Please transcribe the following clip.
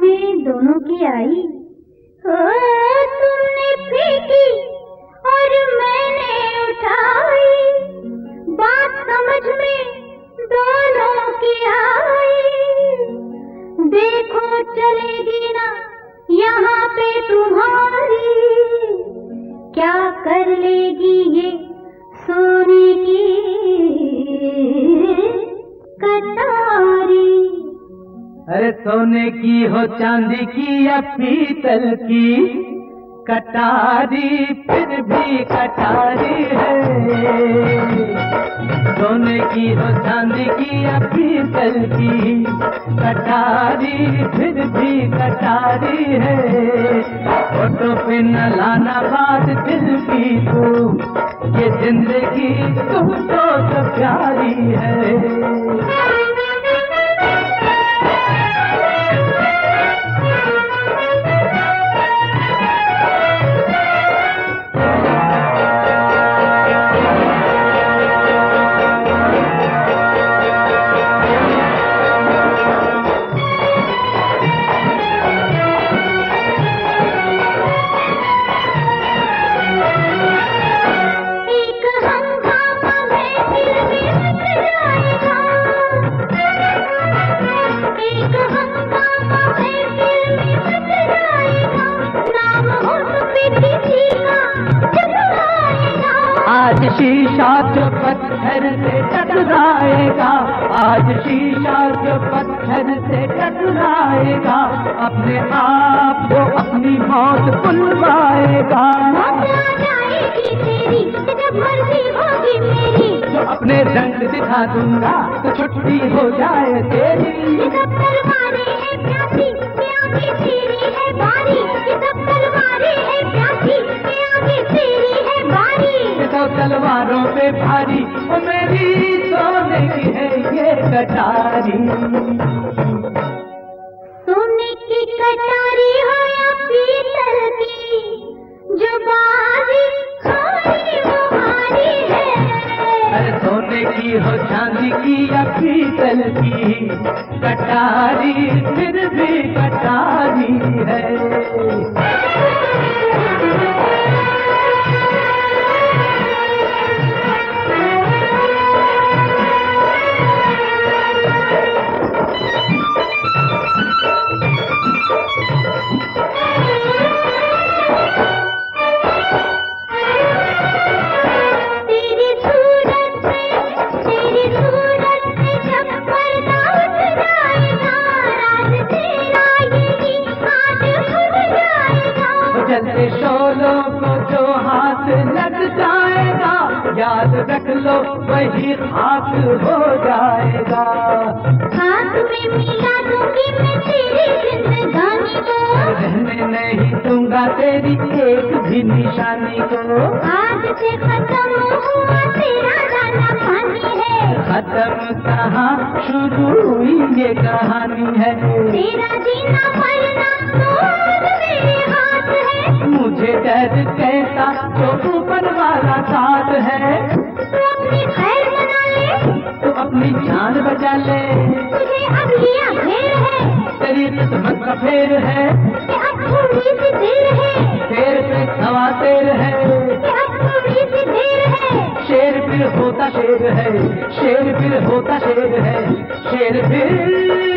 में दोनों की आई। तुमने फेंकी और मैंने उठाई, बात समझ में दोनों की आई। देखो चलेगी ना यहाँ पे तुम्हारी, क्या कर लेगी ये सोने की कटारी। अरे सोने की हो चांदी की या पीतल की कटारी, फिर भी कटारी है। सोने की हो चांदी की या पीतल की कटारी, फिर भी कटारी है। फोटो पे न लाना बात दिल की तू, ये जिंदगी तुमको तो प्यारी है। आज शीशा जो पत्थर से टकराएगा, आज शीशा जो पत्थर से टकराएगा, अपने आप को अपनी मौत बुलवाएगा। तो अपने रंग दिखा दूंगा तो छुट्टी हो जाए तेरी। तो तलवारों पे भारी ओ मेरी सोने की है ये कटारी। सोने की कटारी हो या पीतल की, जो बारी खारी वो भारी है। अरे सोने की हो चांदी की या पीतल की कटारी, फिर भी कटारी है। जलते शोलों को जो हाथ लग जाएगा, याद रख लो वही खाक हो जाएगा। हाथ में मिला दूंगी मैं तेरी जिंदगानी को, रहने नहीं दूंगा तेरी एक भी निशानी को। आज से खत्म हुआ तेरा दाना पानी है, खत्म कहाँ शुरू हुई ये कहानी है। तेरा जीना मरना तो मेरे हाथ है, मुझे डर कैसा जो ऊपर वाला साथ है। तू अपनी खैर मना ले, तू अपनी जान बचा ले, तुझे अब लिया फेर है, तेरी किस्मत का फेर है। कि अब थोड़ी सी देर है, शेर पे सवा शेर है, कि अब थोड़ी सी देर है। शेर फिर होता शेर है, शेर फिर होता शेर है, शेर फिर